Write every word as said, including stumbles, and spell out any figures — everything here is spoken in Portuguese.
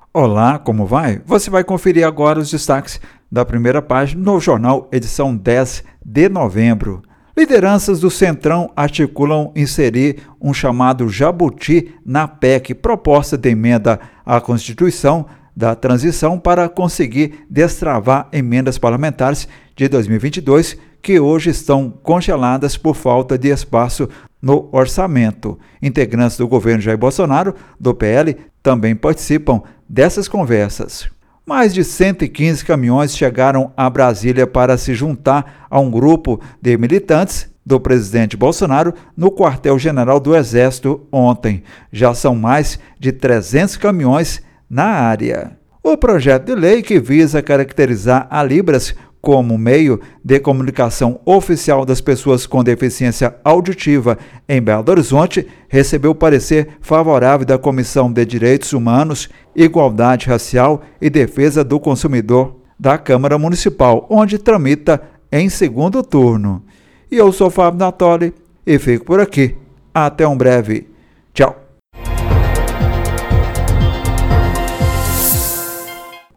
Olá, como vai? Você vai conferir agora os destaques da primeira página no jornal edição dez de novembro. Lideranças do Centrão articulam inserir um chamado jabuti na P E C, proposta de emenda à Constituição da transição para conseguir destravar emendas parlamentares de dois mil e vinte e dois, que hoje estão congeladas por falta de espaço no orçamento. Integrantes do governo Jair Bolsonaro, do P L, também participam dessas conversas. Mais de cento e quinze caminhões chegaram a Brasília para se juntar a um grupo de militantes do presidente Bolsonaro no quartel-general do Exército ontem. Já são mais de trezentos caminhões na área. O projeto de lei que visa caracterizar a Libras como meio de comunicação oficial das pessoas com deficiência auditiva em Belo Horizonte, recebeu parecer favorável da Comissão de Direitos Humanos, Igualdade Racial e Defesa do Consumidor da Câmara Municipal, onde tramita em segundo turno. E eu sou Fábio Natoli e fico por aqui. Até um breve. Tchau.